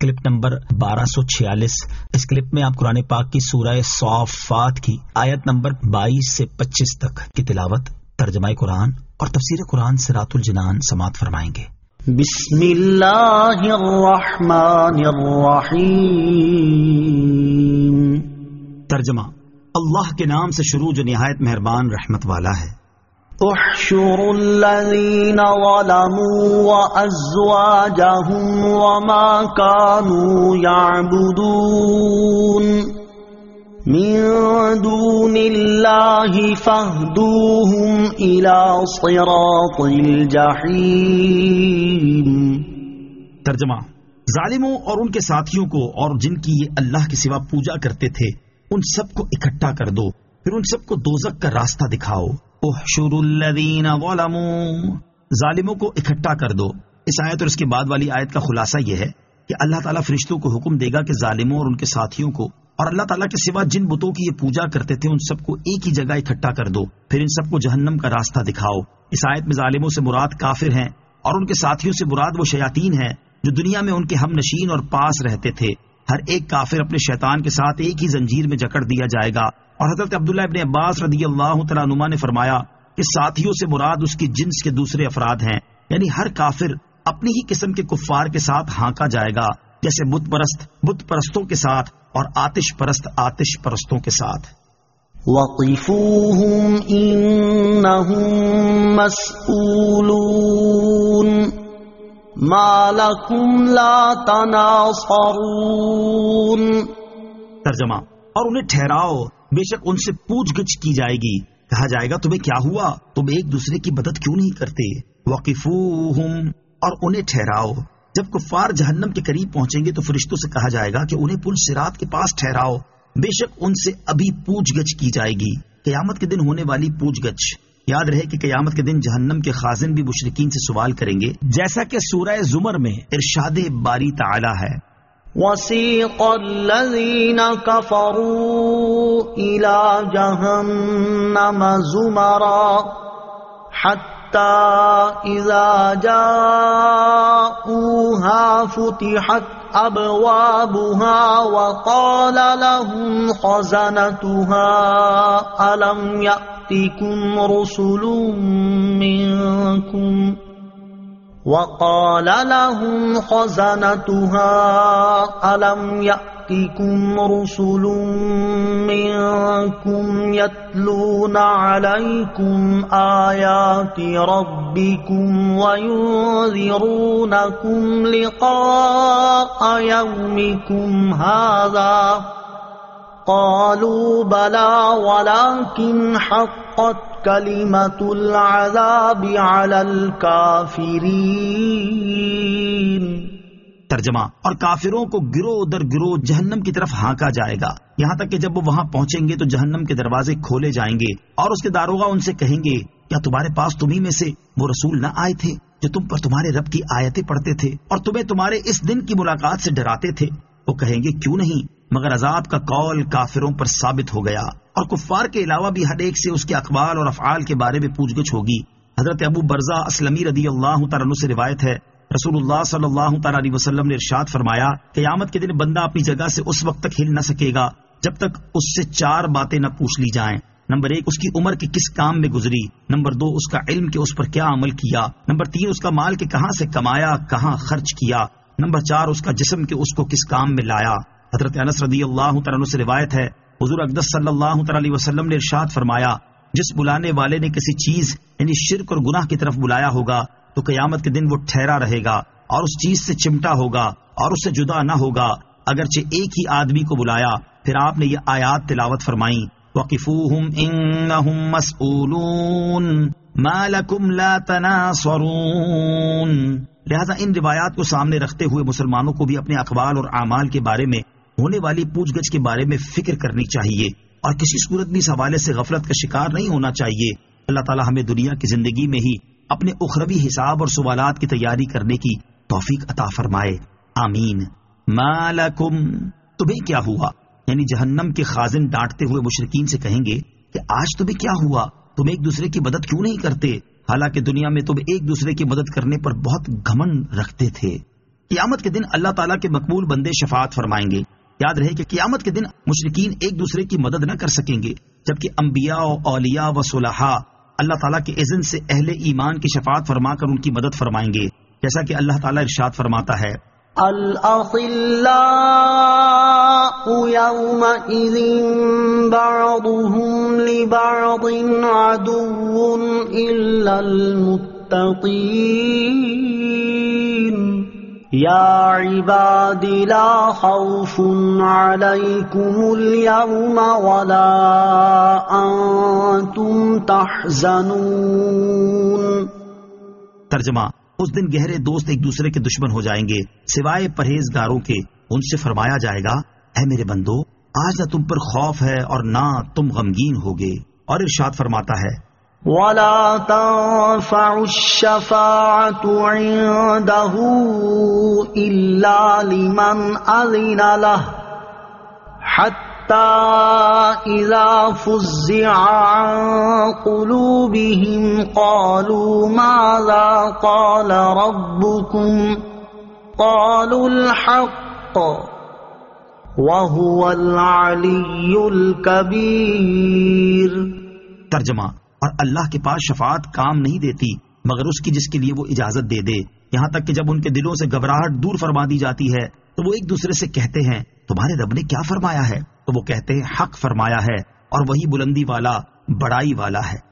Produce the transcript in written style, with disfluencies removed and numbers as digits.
Clip number 1246۔ اس clip میں آپ قرآن پاک کی سورہ صافات کی آیت نمبر 22 سے 25 تک کی تلاوت، ترجمہ قرآن اور تفسیر قرآن صراط الجنان سماعت فرمائیں گے۔ بسم اللہ الرحمن الرحیم۔ ترجمہ، اللہ کے نام سے شروع جو نہایت مہربان رحمت والا ہے۔ احشروا الذین ظلموا وازواجهم وما كانوا يعبدون من دون اللہ فاہدوہم الى صراط الجحیم۔ ترجمہ، ظالموں اور ان کے ساتھیوں کو اور جن کی یہ اللہ کے سوا پوجا کرتے تھے ان سب کو اکٹھا کر دو، پھر ان سب کو دوزخ کا راستہ دکھاؤ۔ احشروا الذین ظلموا، ظالموں کو اکٹھا کر دو۔ اس آیت اور اس کے بعد والی آیت کا خلاصہ یہ ہے کہ اللہ تعالیٰ فرشتوں کو حکم دے گا کہ ظالموں اور ان کے ساتھیوں کو اور اللہ تعالیٰ کے سوا جن بتوں کی یہ پوجا کرتے تھے ان سب کو ایک ہی جگہ اکٹھا کر دو، پھر ان سب کو جہنم کا راستہ دکھاؤ۔ اس آیت میں ظالموں سے مراد کافر ہیں اور ان کے ساتھیوں سے مراد وہ شیاطین ہیں جو دنیا میں ان کے ہم نشین اور پاس رہتے تھے۔ ہر ایک کافر اپنے شیطان کے ساتھ ایک ہی زنجیر میں جکڑ دیا جائے گا، اور حضرت عبداللہ ابن عباس رضی اللہ تعالیٰ عنہما نے فرمایا کہ ساتھیوں سے مراد اس کی جنس کے دوسرے افراد ہیں، یعنی ہر کافر اپنی ہی قسم کے کفار کے ساتھ ہانکا جائے گا، جیسے بت پرست بت پرستوں کے ساتھ اور آتش پرست آتش پرستوں کے ساتھ۔ وَقِفُوهُمْ إِنَّهُمْ مَسْئُولُونَ مَا لَكُمْ لَا تَنَاصَرُونَ۔ ترجمہ، اور انہیں ٹھہراؤ، بے شک ان سے پوچھ گچھ کی جائے گی، کہا جائے گا تمہیں کیا ہوا، تم ایک دوسرے کی مدد کیوں نہیں کرتے۔ وَقِفُوهُمْ، اور انہیں ٹھہراؤ۔ جب کفار جہنم کے قریب پہنچیں گے تو فرشتوں سے کہا جائے گا کہ انہیں پل صراط کے پاس ٹھہراؤ، بے شک ان سے ابھی پوچھ گچھ کی جائے گی۔ قیامت کے دن ہونے والی پوچھ گچھ، یاد رہے کہ قیامت کے دن جہنم کے خازن بھی مشرکین سے سوال کریں گے، جیسا کہ سورہ زمر میں ارشاد باری تعالی ہے۔ وَسِيقَ الَّذِينَ كَفَرُوا إِلَى جَهَنَّمَ زُمَرًا حَتَّى إِذَا جَاءُوهَا فُتِحَتْ أَبْوَابُهَا وَقَالَ لَهُمْ خَزَنَتُهَا أَلَمْ يَأْتِكُمْ رُسُلٌ مِّنكُمْ يَتْلُونَ عَلَيْكُمْ آيَاتِ رَبِّكُمْ وَيُنذِرُونَكُمْ لِقَاءَ يَوْمِكُمْ هَذَا قَالُوا بَلَى وَلَكِنْ حَقَّتْ کلمۃ العذاب علی الکافرین۔ ترجمہ، اور کافروں کو گروہ در گروہ جہنم کی طرف ہانکا جائے گا، یہاں تک کہ جب وہ وہاں پہنچیں گے تو جہنم کے دروازے کھولے جائیں گے اور اس کے داروغہ ان سے کہیں گے کیا تمہارے پاس تمہیں میں سے وہ رسول نہ آئے تھے جو تم پر تمہارے رب کی آیتیں پڑھتے تھے اور تمہیں تمہارے اس دن کی ملاقات سے ڈراتے تھے؟ وہ کہیں گے کیوں نہیں، مگر عذاب کا قول کافروں پر ثابت ہو گیا، اور کفار کے علاوہ بھی ہر ایک سے اس کے اقوال اور افعال کے بارے میں پوچھ گچھ ہوگی۔ حضرت ابو برزہ اسلمی رضی اللہ تعالیٰ عنہ سے روایت ہے، رسول اللہ صلی اللہ تعالیٰ علیہ وسلم نے ارشاد فرمایا، قیامت کے دن بندہ اپنی جگہ سے اس وقت تک ہل نہ سکے گا جب تک اس سے 4 باتیں نہ پوچھ لی جائیں۔ نمبر 1، اس کی عمر کے کس کام میں گزری۔ نمبر 2، اس کا علم کہ اس پر کیا عمل کیا۔ نمبر 3، اس کا مال کہ کہاں سے کمایا، کہاں خرچ کیا۔ نمبر 4، اس کا جسم کہ اس کو کس کام میں لایا۔ حضرت انس رضی اللہ تعالیٰ عنہ سے روایت ہے، حضور اقدس صلی اللہ تعالیٰ علیہ وسلم نے ارشاد فرمایا، جس بلانے والے نے کسی چیز یعنی شرک اور گناہ کی طرف بلایا ہوگا تو قیامت کے دن وہ ٹھہرا رہے گا اور اس چیز سے چمٹا ہوگا اور اس سے جدا نہ ہوگا، اگرچہ ایک ہی آدمی کو بلایا۔ پھر آپ نے یہ آیات تلاوت فرمائیں، وَقِفُوهُمْ إِنَّهُمْ مَسْئُولُونَ مَا لَكُمْ لَا تَنَاصَرُونَ۔ لہذا ان روایات کو سامنے رکھتے ہوئے مسلمانوں کو بھی اپنے اقوال اور اعمال کے بارے میں ہونے والی پوچھ گچھ کے بارے میں فکر کرنی چاہیے اور کسی صورت بھی اس حوالے سے غفلت کا شکار نہیں ہونا چاہیے۔ اللہ تعالی ہمیں دنیا کی زندگی میں ہی اپنے اخروی حساب اور سوالات کی تیاری کرنے کی توفیق عطا فرمائے، آمین۔ ما لکم، تمہیں کیا ہوا، یعنی جہنم کے خازن ڈانٹتے ہوئے مشرکین سے کہیں گے کہ آج تمہیں کیا ہوا، تم ایک دوسرے کی مدد کیوں نہیں کرتے، حالانکہ دنیا میں تم ایک دوسرے کی مدد کرنے پر بہت گھمنڈ رکھتے تھے۔ قیامت کے دن اللہ تعالیٰ کے مقبول بندے شفاعت فرمائیں گے۔ یاد رہے کہ قیامت کے دن مشرکین ایک دوسرے کی مدد نہ کر سکیں گے، جبکہ انبیاء و اولیاء و صلحاء اللہ تعالیٰ کے اذن سے اہل ایمان کی شفاعت فرما کر ان کی مدد فرمائیں گے، جیسا کہ اللہ تعالیٰ ارشاد فرماتا ہے الأخلاء يومئذ بعضهم لبعض عدو إلا المتقين يا عباد لا خوف عليكم اليوم ولا أنتم تحزنون۔ ترجمہ، اس دن گہرے دوست ایک دوسرے کے دشمن ہو جائیں گے سوائے پرہیزگاروں کے۔ ان سے فرمایا جائے گا، اے میرے بندو، آج نہ تم پر خوف ہے اور نہ تم غمگین ہوگے۔ اور ارشاد فرماتا ہے وَلَا تَنفَعُ الشَّفَاعَةُ عِندَهُ إِلَّا لِمَنْ أَذِنَ لَهُ حَتَّى إِذَا فُزِّعَ عَنْ قُلُوبِهِمْ قَالُوا مَاذَا قَالَ رَبُّكُمْ قَالُوا الْحَقَّ وَهُوَ الْعَلِيُّ الْكَبِيرُ۔ ترجمہ، اور اللہ کے پاس شفاعت کام نہیں دیتی مگر اس کی جس کے لیے وہ اجازت دے دے، یہاں تک کہ جب ان کے دلوں سے گھبراہٹ دور فرما دی جاتی ہے تو وہ ایک دوسرے سے کہتے ہیں، تمہارے رب نے کیا فرمایا ہے؟ تو وہ کہتے ہیں، حق فرمایا ہے اور وہی بلندی والا، بڑائی والا ہے۔